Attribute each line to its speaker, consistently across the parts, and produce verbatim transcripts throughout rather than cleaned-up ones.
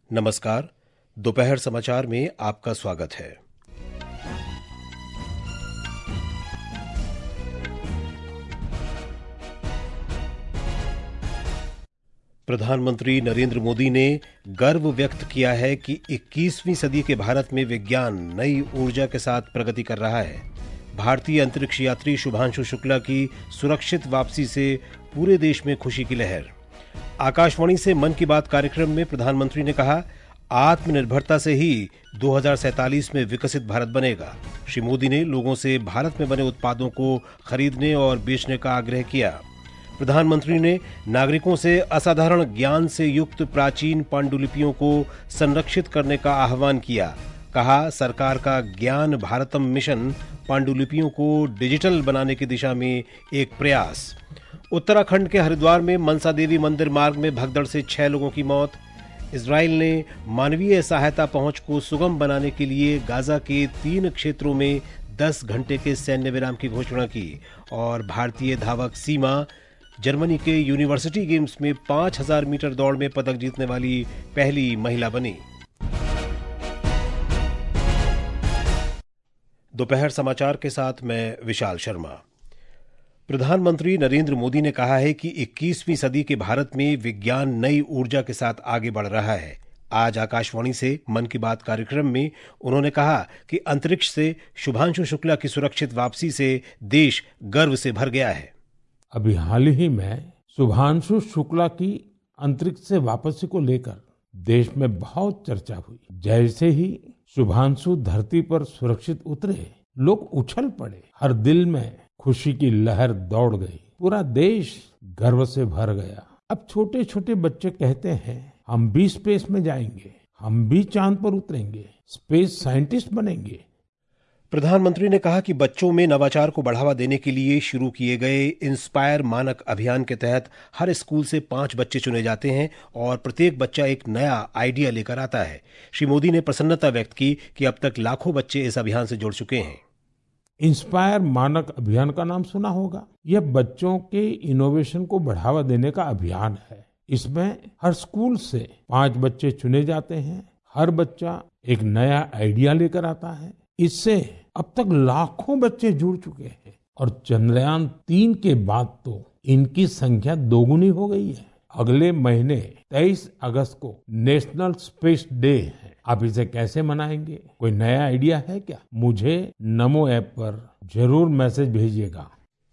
Speaker 1: नमस्कार। दोपहर समाचार में आपका स्वागत है। प्रधानमंत्री नरेंद्र मोदी ने गर्व व्यक्त किया है कि इक्कीसवीं सदी के भारत में विज्ञान नई ऊर्जा के साथ प्रगति कर रहा है। भारतीय अंतरिक्ष यात्री शुभांशु शुक्ला की सुरक्षित वापसी से पूरे देश में खुशी की लहर। आकाशवाणी से मन की बात कार्यक्रम में प्रधानमंत्री ने कहा, आत्मनिर्भरता से ही दो हज़ार सैंतालीस में विकसित भारत बनेगा। श्री मोदी ने लोगों से भारत में बने उत्पादों को खरीदने और बेचने का आग्रह किया। प्रधानमंत्री ने नागरिकों से असाधारण ज्ञान से युक्त प्राचीन पांडुलिपियों को संरक्षित करने का आह्वान किया। कहा, सरकार का ज्ञान भारतम मिशन पांडुलिपियों को डिजिटल बनाने की दिशा में एक प्रयास। उत्तराखंड के हरिद्वार में मनसा देवी मंदिर मार्ग में भगदड़ से छह लोगों की मौत। इजराइल ने मानवीय सहायता पहुंच को सुगम बनाने के लिए गाजा के तीन क्षेत्रों में दस घंटे के सैन्य विराम की घोषणा की। और भारतीय धावक सीमा जर्मनी के यूनिवर्सिटी गेम्स में पांच हज़ार मीटर दौड़ में पदक जीतने वाली पहली महिला बनी। दोपहर समाचार के साथ मैं विशाल शर्मा। प्रधानमंत्री नरेंद्र मोदी ने कहा है कि इक्कीसवीं सदी के भारत में विज्ञान नई ऊर्जा के साथ आगे बढ़ रहा है। आज आकाशवाणी से मन की बात कार्यक्रम में उन्होंने कहा कि अंतरिक्ष से शुभांशु शुक्ला की सुरक्षित वापसी से देश गर्व से भर गया है।
Speaker 2: अभी हाल ही में शुभांशु शुक्ला की अंतरिक्ष से वापसी को लेकर देश में बहुत चर्चा हुई। जैसे ही शुभांशु धरती पर सुरक्षित उतरे, लोग उछल पड़े, हर दिल में खुशी की लहर दौड़ गई, पूरा देश गर्व से भर गया। अब छोटे छोटे बच्चे कहते हैं, हम भी स्पेस में जाएंगे, हम भी चांद पर उतरेंगे, स्पेस साइंटिस्ट बनेंगे।
Speaker 1: प्रधानमंत्री ने कहा कि बच्चों में नवाचार को बढ़ावा देने के लिए शुरू किए गए इंस्पायर मानक अभियान के तहत हर स्कूल से पांच बच्चे चुने जाते हैं और प्रत्येक बच्चा एक नया आइडिया लेकर आता है। श्री मोदी ने प्रसन्नता व्यक्त की कि अब तक लाखों बच्चे इस अभियान से जुड़ चुके हैं।
Speaker 2: इंस्पायर मानक अभियान का नाम सुना होगा। यह बच्चों के इनोवेशन को बढ़ावा देने का अभियान है। इसमें हर स्कूल से पांच बच्चे चुने जाते हैं। हर बच्चा एक नया आइडिया लेकर आता है। इससे अब तक लाखों बच्चे जुड़ चुके हैं और चंद्रयान तीन के बाद तो इनकी संख्या दोगुनी हो गई है। अगले महीने तेईस अगस्त को नेशनल स्पेस डे है। आप इसे कैसे मनाएंगे? कोई नया आइडिया है क्या? मुझे नमो ऐप पर जरूर मैसेज भेजिएगा।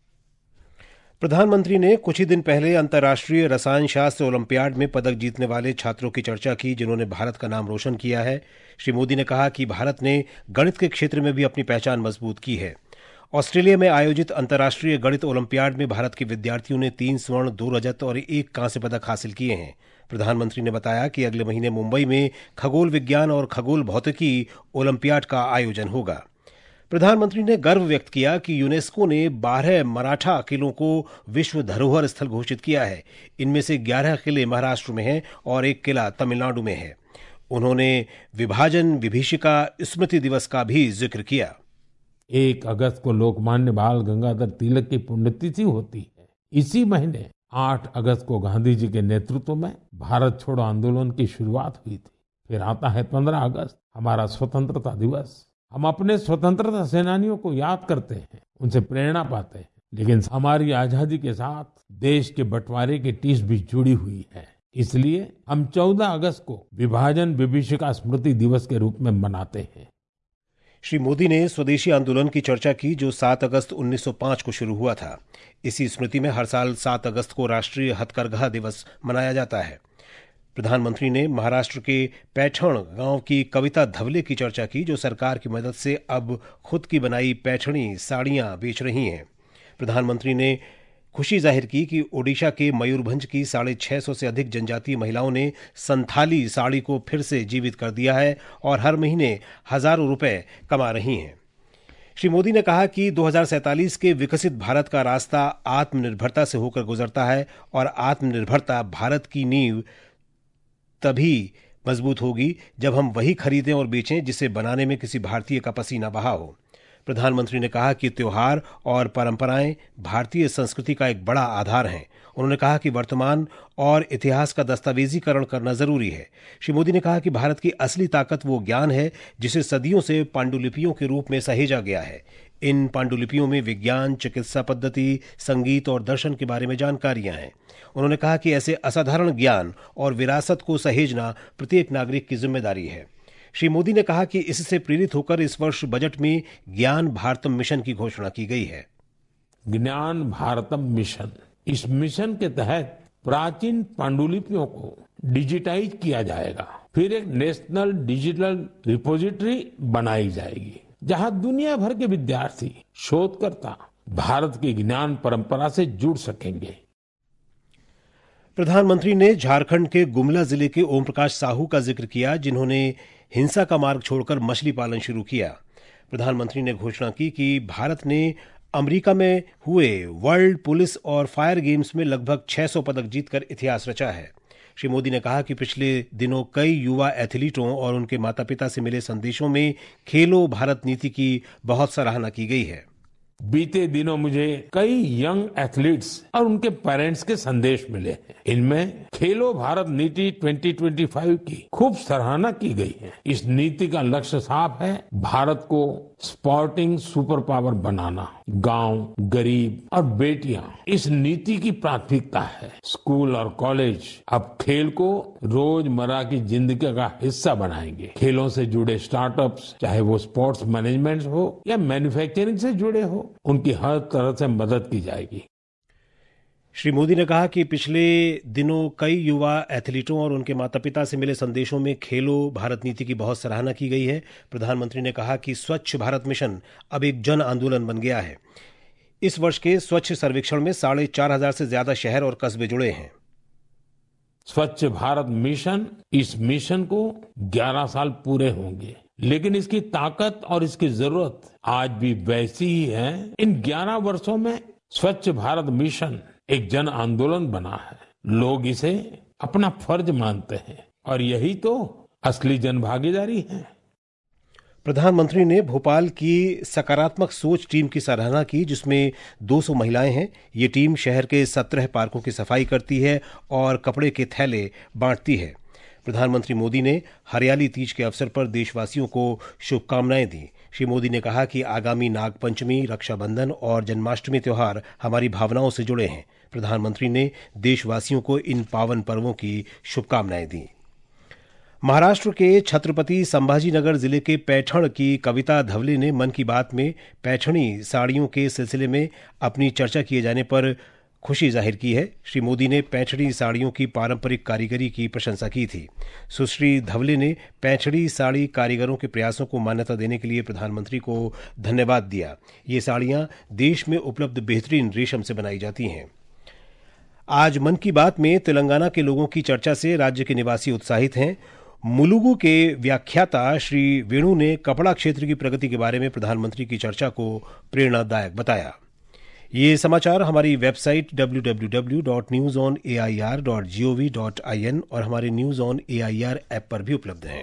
Speaker 1: प्रधानमंत्री ने कुछ ही दिन पहले अंतर्राष्ट्रीय रसायन शास्त्र ओलंपियाड में पदक जीतने वाले छात्रों की चर्चा की, जिन्होंने भारत का नाम रोशन किया है। श्री मोदी ने कहा कि भारत ने गणित के क्षेत्र में भी अपनी पहचान मजबूत की है। ऑस्ट्रेलिया में आयोजित अंतर्राष्ट्रीय गणित ओलंपियाड में भारत के विद्यार्थियों ने तीन स्वर्ण, दो रजत और एक कांस्य पदक हासिल किए हैं। प्रधानमंत्री ने बताया कि अगले महीने मुंबई में खगोल विज्ञान और खगोल भौतिकी ओलंपियाड का आयोजन होगा। प्रधानमंत्री ने गर्व व्यक्त किया कि यूनेस्को ने बारह मराठा किलों को विश्व धरोहर स्थल घोषित किया है। इनमें से ग्यारह किले महाराष्ट्र में हैं और एक किला तमिलनाडु में है। उन्होंने विभाजन विभीषिका स्मृति दिवस का भी जिक्र किया।
Speaker 2: एक अगस्त को लोकमान्य बाल गंगाधर तिलक की पुण्यतिथि होती है। इसी महीने आठ अगस्त को गांधी जी के नेतृत्व में भारत छोड़ो आंदोलन की शुरुआत हुई थी। फिर आता है पंद्रह अगस्त, हमारा स्वतंत्रता दिवस। हम अपने स्वतंत्रता सेनानियों को याद करते हैं, उनसे प्रेरणा पाते हैं, लेकिन हमारी आजादी के साथ देश के बंटवारे की टीस भी जुड़ी हुई है। इसलिए हम चौदह अगस्त को विभाजन विभीषिका स्मृति दिवस के रूप में मनाते हैं।
Speaker 1: श्री मोदी ने स्वदेशी आंदोलन की चर्चा की, जो सात अगस्त उन्नीस सौ पाँच को शुरू हुआ था। इसी स्मृति में हर साल सात अगस्त को राष्ट्रीय हथकरघा दिवस मनाया जाता है। प्रधानमंत्री ने महाराष्ट्र के पैठण गांव की कविता धवले की चर्चा की, जो सरकार की मदद से अब खुद की बनाई पैठणी साड़ियां बेच रही हैं। प्रधानमंत्री ने खुशी जाहिर की कि ओडिशा के मयूरभंज की साढ़े छह सौ से अधिक जनजातीय महिलाओं ने संथाली साड़ी को फिर से जीवित कर दिया है और हर महीने हजारों रुपए कमा रही हैं। श्री मोदी ने कहा कि दो हज़ार सैंतालीस के विकसित भारत का रास्ता आत्मनिर्भरता से होकर गुजरता है और आत्मनिर्भरता भारत की नींव तभी मजबूत होगी जब हम वही खरीदें और बेचें जिसे बनाने में किसी भारतीय का पसीना बहा हो। प्रधानमंत्री ने कहा कि त्योहार और परंपराएं भारतीय संस्कृति का एक बड़ा आधार हैं। उन्होंने कहा कि वर्तमान और इतिहास का दस्तावेजीकरण करना जरूरी है। श्री मोदी ने कहा कि भारत की असली ताकत वो ज्ञान है जिसे सदियों से पांडुलिपियों के रूप में सहेजा गया है। इन पांडुलिपियों में विज्ञान, चिकित्सा पद्धति, संगीत और दर्शन के बारे में जानकारियां हैं। उन्होंने कहा कि ऐसे असाधारण ज्ञान और विरासत को सहेजना प्रत्येक नागरिक की जिम्मेदारी है। श्री मोदी ने कहा कि इससे प्रेरित होकर इस वर्ष बजट में ज्ञान भारतम मिशन की घोषणा की गई है।
Speaker 2: ज्ञान भारतम मिशन, इस मिशन के तहत प्राचीन पांडुलिपियों को डिजिटाइज किया जाएगा। फिर एक नेशनल डिजिटल रिपोजिटरी बनाई जाएगी जहां दुनिया भर के विद्यार्थी, शोधकर्ता भारत की ज्ञान परंपरा से जुड़ सकेंगे।
Speaker 1: प्रधानमंत्री ने झारखंड के गुमला जिले के ओम प्रकाश साहू का जिक्र किया, जिन्होंने हिंसा का मार्ग छोड़कर मछली पालन शुरू किया। प्रधानमंत्री ने घोषणा की कि भारत ने अमेरिका में हुए वर्ल्ड पुलिस और फायर गेम्स में लगभग छह सौ पदक जीतकर इतिहास रचा है। श्री मोदी ने कहा कि पिछले दिनों कई युवा एथलीटों और उनके माता पिता से मिले संदेशों में खेलो भारत नीति की बहुत सराहना की गई है।
Speaker 2: बीते दिनों मुझे कई यंग एथलीट्स और उनके पेरेंट्स के संदेश मिले हैं। इनमें खेलो भारत नीति दो हज़ार पच्चीस की खूब सराहना की गई है। इस नीति का लक्ष्य साफ है, भारत को स्पोर्टिंग सुपर पावर बनाना। गांव, गरीब और बेटियां इस नीति की प्राथमिकता है। स्कूल और कॉलेज अब खेल को रोजमर्रा की जिंदगी का हिस्सा बनाएंगे। खेलों से जुड़े स्टार्टअप्स, चाहे वो स्पोर्ट्स मैनेजमेंट हो या मैन्युफैक्चरिंग से जुड़े हो, उनकी हर तरह से मदद की जाएगी।
Speaker 1: श्री मोदी ने कहा कि पिछले दिनों कई युवा एथलीटों और उनके माता पिता से मिले संदेशों में खेलो भारत नीति की बहुत सराहना की गई है। प्रधानमंत्री ने कहा कि स्वच्छ भारत मिशन अब एक जन आंदोलन बन गया है। इस वर्ष के स्वच्छ सर्वेक्षण में साढ़े चार हजार से ज्यादा शहर और कस्बे जुड़े हैं।
Speaker 2: स्वच्छ भारत मिशन, इस मिशन को ग्यारह साल पूरे होंगे, लेकिन इसकी ताकत और इसकी जरूरत आज भी वैसी ही है। इन ग्यारह वर्षों में स्वच्छ भारत मिशन एक जन आंदोलन बना है। लोग इसे अपना फर्ज मानते हैं और यही तो असली जन भागीदारी है।
Speaker 1: प्रधानमंत्री ने भोपाल की सकारात्मक सोच टीम की सराहना की, जिसमें दो सौ महिलाएं हैं। ये टीम शहर के सत्रह पार्कों की सफाई करती है और कपड़े के थैले बांटती है। प्रधानमंत्री मोदी ने हरियाली तीज के अवसर पर देशवासियों को शुभकामनाएं दी। श्री मोदी ने कहा कि आगामी नागपंचमी, रक्षाबंधन और जन्माष्टमी त्योहार हमारी भावनाओं से जुड़े हैं। प्रधानमंत्री ने देशवासियों को इन पावन पर्वों की शुभकामनाएं दी। महाराष्ट्र के छत्रपति संभाजीनगर जिले के पैठण की कविता धवले ने मन की बात में पैठणी साड़ियों के सिलसिले में अपनी चर्चा किए जाने पर खुशी जाहिर की है। श्री मोदी ने पैठणी साड़ियों की पारंपरिक कारीगरी की प्रशंसा की थी। सुश्री धवले ने पैठणी साड़ी कारीगरों के प्रयासों को मान्यता देने के लिए प्रधानमंत्री को धन्यवाद दिया। ये साड़ियां देश में उपलब्ध बेहतरीन रेशम से बनाई जाती हैं। आज मन की बात में तेलंगाना के लोगों की चर्चा से राज्य के निवासी उत्साहित हैं। मुलुगु के व्याख्याता श्री वेणु ने कपड़ा क्षेत्र की प्रगति के बारे में प्रधानमंत्री की चर्चा को प्रेरणादायक बताया। ये समाचार हमारी website W W W dot news on A I R dot G O V dot I N और हमारे news on A I R app पर भी उपलब्ध हैं।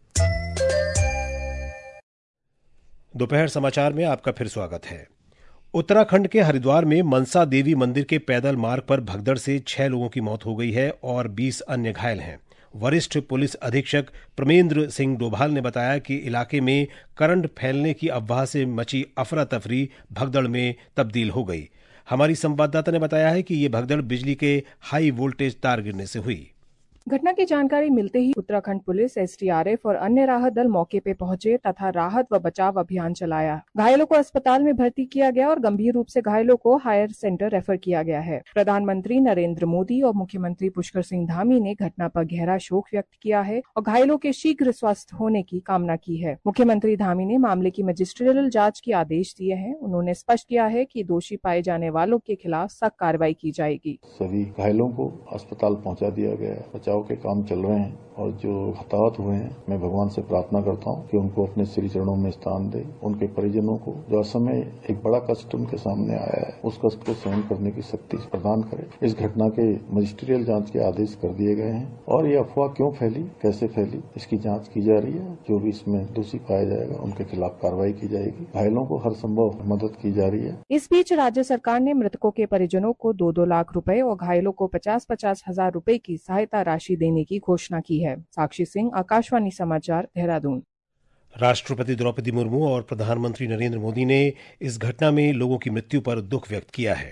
Speaker 1: दोपहर समाचार में आपका फिर स्वागत है। उत्तराखंड के हरिद्वार में मनसा देवी मंदिर के पैदल मार्ग पर भगदड़ से छह लोगों की मौत हो गई है और बीस अन्य घायल हैं। वरिष्ठ पुलिस अधीक्षक प्रमेंद्र सिंह डोभाल ने बताया कि इलाके में करंट फैलने की अफवाह से मची अफरा तफरी भगदड़ में तब्दील हो गई। हमारी संवाददाता ने बताया है कि ये भगदड़ बिजली के हाई वोल्टेज तार गिरने से हुई।
Speaker 3: घटना की जानकारी मिलते ही Uttarakhand police, S D R F और अन्य राहत दल मौके पे पहुंचे तथा राहत व बचाव अभियान चलाया। घायलों को अस्पताल में भर्ती किया गया और गंभीर रूप से घायलों को हायर सेंटर रेफर किया गया है। प्रधानमंत्री नरेंद्र मोदी और मुख्यमंत्री पुष्कर सिंह धामी ने घटना पर गहरा शोक व्यक्त किया है और घायलों के शीघ्र स्वस्थ होने की कामना की है। मुख्यमंत्री धामी ने मामले की मजिस्ट्रियल जाँच के आदेश दिए हैं। उन्होंने स्पष्ट किया है कि दोषी पाए जाने वालों के खिलाफ सख्त कार्रवाई की जाएगी।
Speaker 4: सभी घायलों को अस्पताल पहुँचा दिया गया है। बचाव के काम चल रहे हैं और जो हताहत हुए हैं, मैं भगवान से प्रार्थना करता हूं कि उनको अपने श्री चरणों में स्थान दे। उनके परिजनों को जो असमय एक बड़ा कष्ट उनके सामने आया है, उस कष्ट को सहन करने की शक्ति प्रदान करे। इस घटना के मजिस्ट्रियल जांच के आदेश कर दिए गए हैं और ये अफवाह क्यों फैली, कैसे फैली, इसकी जांच की जा रही है। जो भी इसमें दोषी पाया जाएगा उनके खिलाफ कार्रवाई की जाएगी। घायलों को हर संभव मदद की जा रही है।
Speaker 3: इस बीच राज्य सरकार ने मृतकों के परिजनों को दो दो लाख रुपए और घायलों को पचास पचास हजार रुपए की सहायता राशि देने की घोषणा की है। साक्षी सिंह, आकाशवाणी समाचार, देहरादून।
Speaker 1: राष्ट्रपति द्रौपदी मुर्मू और प्रधानमंत्री नरेंद्र मोदी ने इस घटना में लोगों की मृत्यु पर दुख व्यक्त किया है।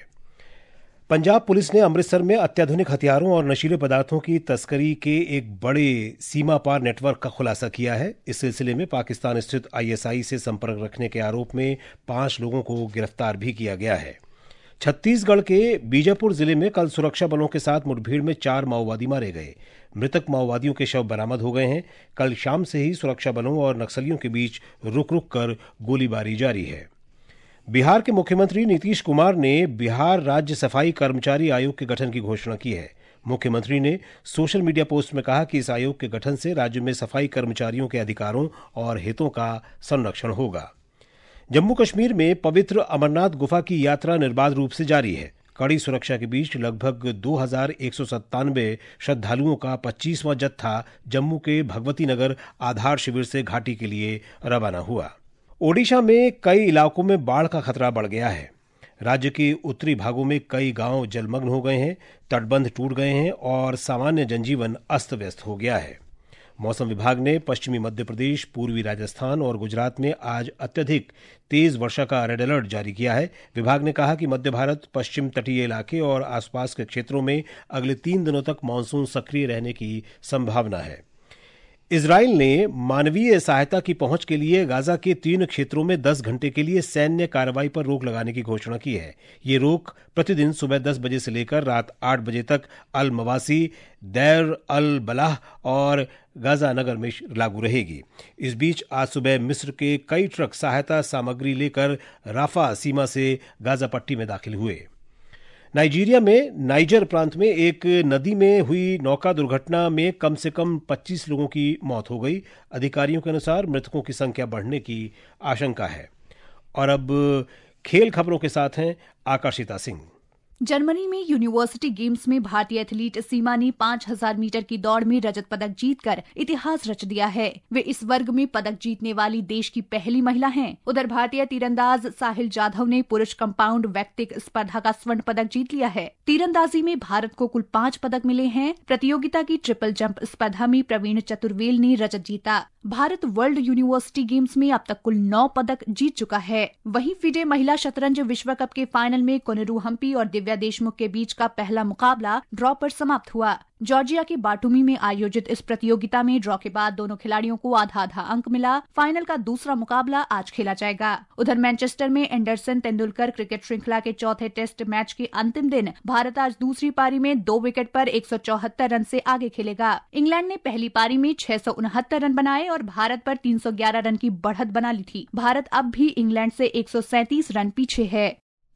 Speaker 1: पंजाब पुलिस ने अमृतसर में अत्याधुनिक हथियारों और नशीले पदार्थों की तस्करी के एक बड़े सीमा पार नेटवर्क का खुलासा किया है। इस सिलसिले में पाकिस्तान स्थित आईएसआई से संपर्क रखने के आरोप में पांच लोगों को गिरफ्तार भी किया गया है। छत्तीसगढ़ के बीजापुर जिले में कल सुरक्षा बलों के साथ मुठभेड़ में चार माओवादी मारे गए। मृतक माओवादियों के शव बरामद हो गए हैं। कल शाम से ही सुरक्षा बलों और नक्सलियों के बीच रुक रुक कर गोलीबारी जारी है। बिहार के मुख्यमंत्री नीतीश कुमार ने बिहार राज्य सफाई कर्मचारी आयोग के गठन की घोषणा की है। मुख्यमंत्री ने सोशल मीडिया पोस्ट में कहा कि इस आयोग के गठन से राज्य में सफाई कर्मचारियों के अधिकारों और हितों का संरक्षण होगा। जम्मू कश्मीर में पवित्र अमरनाथ गुफा की यात्रा निर्बाध रूप से जारी है। कड़ी सुरक्षा के बीच लगभग दो हजार एक सौ सत्तानवे श्रद्धालुओं का पच्चीसवां जत्था जम्मू के भगवती नगर आधार शिविर से घाटी के लिए रवाना हुआ। ओडिशा में कई इलाकों में बाढ़ का खतरा बढ़ गया है। राज्य के उत्तरी भागों में कई गांव जलमग्न हो गए हैं, तटबंध टूट गए हैं और सामान्य जनजीवन अस्त व्यस्त हो गया है। मौसम विभाग ने पश्चिमी मध्य प्रदेश, पूर्वी राजस्थान और गुजरात में आज अत्यधिक तेज वर्षा का रेड अलर्ट जारी किया है। विभाग ने कहा कि मध्य भारत, पश्चिम तटीय इलाके और आसपास के क्षेत्रों में अगले तीन दिनों तक मानसून सक्रिय रहने की संभावना है। इजराइल ने मानवीय सहायता की पहुंच के लिए गाजा के तीन क्षेत्रों में दस घंटे के लिए सैन्य कार्रवाई पर रोक लगाने की घोषणा की है। ये रोक प्रतिदिन सुबह दस बजे से लेकर रात आठ बजे तक अल मवासी, दैर अल बलाह और गाजा नगर में लागू रहेगी। इस बीच आज सुबह मिस्र के कई ट्रक सहायता सामग्री लेकर राफा सीमा से गाजा पट्टी में दाखिल हुए। नाइजीरिया में नाइजर प्रांत में एक नदी में हुई नौका दुर्घटना में कम से कम पच्चीस लोगों की मौत हो गई। अधिकारियों के अनुसार मृतकों की संख्या बढ़ने की आशंका है। और अब खेल खबरों के साथ हैं आकर्षिता सिंह।
Speaker 5: जर्मनी में यूनिवर्सिटी गेम्स में भारतीय एथलीट सीमा ने पाँच हज़ार मीटर की दौड़ में रजत पदक जीतकर इतिहास रच दिया है। वे इस वर्ग में पदक जीतने वाली देश की पहली महिला हैं। उधर भारतीय तीरंदाज साहिल जाधव ने पुरुष कंपाउंड वैक्तिक स्पर्धा का स्वर्ण पदक जीत लिया है। तीरंदाजी में भारत को कुल पाँच पदक मिले हैं। प्रतियोगिता की ट्रिपल जंप स्पर्धा में प्रवीण चतुर्वेल ने रजत जीता। भारत वर्ल्ड यूनिवर्सिटी गेम्स में अब तक कुल नौ पदक जीत चुका है। वहीं फिडे महिला शतरंज विश्व कप के फाइनल में कोनेरू हम्पी और दिव्या देशमुख के बीच का पहला मुकाबला ड्रॉ पर समाप्त हुआ। जॉर्जिया के बाटुमी में आयोजित इस प्रतियोगिता में ड्रॉ के बाद दोनों खिलाड़ियों को आधा आधा अंक मिला। फाइनल का दूसरा मुकाबला आज खेला जाएगा। उधर मैनचेस्टर में एंडरसन तेंदुलकर क्रिकेट श्रृंखला के चौथे टेस्ट मैच के अंतिम दिन भारत आज दूसरी पारी में दो विकेट पर एक सौ चौहत्तर रन से आगे खेलेगा। इंग्लैंड ने पहली पारी में छह सौ उनहत्तर रन बनाए और भारत पर तीन सौ ग्यारह रन की बढ़त बना ली थी। भारत अब भी इंग्लैंड से एक सौ सैंतीस रन पीछे है।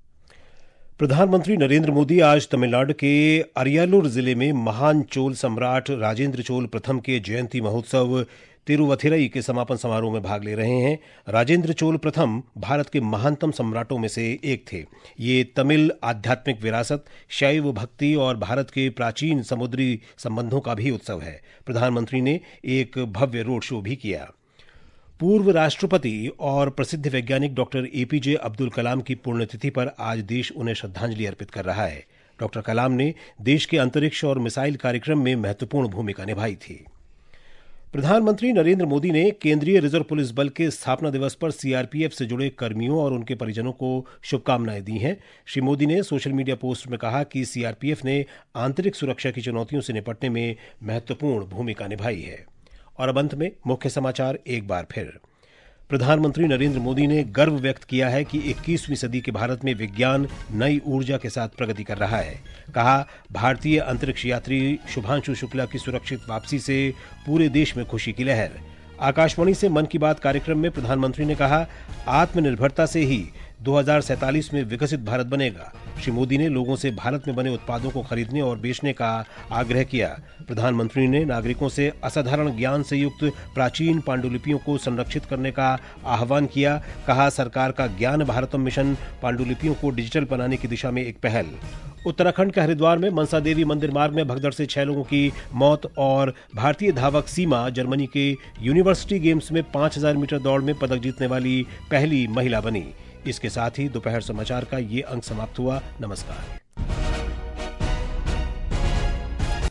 Speaker 1: प्रधानमंत्री नरेंद्र मोदी आज तमिलनाडु के अरियालूर जिले में महान चोल सम्राट राजेंद्र चोल प्रथम के जयंती महोत्सव तिरुवथिरई के समापन समारोह में भाग ले रहे हैं। राजेंद्र चोल प्रथम भारत के महानतम सम्राटों में से एक थे। ये तमिल आध्यात्मिक विरासत, शैव भक्ति और भारत के प्राचीन समुद्री संबंधों का भी उत्सव है। प्रधानमंत्री ने एक भव्य रोड शो भी किया। पूर्व राष्ट्रपति और प्रसिद्ध वैज्ञानिक डॉक्टर एपीजे अब्दुल कलाम की पुण्यतिथि पर आज देश उन्हें श्रद्धांजलि अर्पित कर रहा है। डॉक्टर कलाम ने देश के अंतरिक्ष और मिसाइल कार्यक्रम में महत्वपूर्ण भूमिका निभाई थी। प्रधानमंत्री नरेंद्र मोदी ने केंद्रीय रिजर्व पुलिस बल के स्थापना दिवस पर सीआरपीएफ से जुड़े कर्मियों और उनके परिजनों को शुभकामनाएं दी हैं। श्री मोदी ने सोशल मीडिया पोस्ट में कहा कि सीआरपीएफ ने आंतरिक सुरक्षा की चुनौतियों से निपटने में महत्वपूर्ण भूमिका निभाई है। और अब अंत में मुख्य समाचार एक बार फिर। प्रधानमंत्री नरेंद्र मोदी ने गर्व व्यक्त किया है कि इक्कीसवीं सदी के भारत में विज्ञान नई ऊर्जा के साथ प्रगति कर रहा है। कहा, भारतीय अंतरिक्ष यात्री शुभांशु शुक्ला की सुरक्षित वापसी से पूरे देश में खुशी की लहर। आकाशवाणी से मन की बात कार्यक्रम में प्रधानमंत्री ने कहा, आत्मनिर्भरता से ही दो हज़ार सैंतालीस में विकसित भारत बनेगा। श्री मोदी ने लोगों से भारत में बने उत्पादों को खरीदने और बेचने का आग्रह किया। प्रधानमंत्री ने नागरिकों से असाधारण ज्ञान से युक्त प्राचीन पांडुलिपियों को संरक्षित करने का आह्वान किया। कहा, सरकार का ज्ञान भारतम मिशन पांडुलिपियों को डिजिटल बनाने की दिशा में एक पहल। उत्तराखंड के हरिद्वार में मनसा देवी मंदिर मार्ग में भगदड़ से छह लोगों की मौत और भारतीय धावक सीमा जर्मनी के यूनिवर्सिटी गेम्स में पांच हज़ार मीटर दौड़ में पदक जीतने वाली पहली महिला बनी। इसके साथ ही दोपहर समाचार का ये अंक समाप्त हुआ। नमस्कार।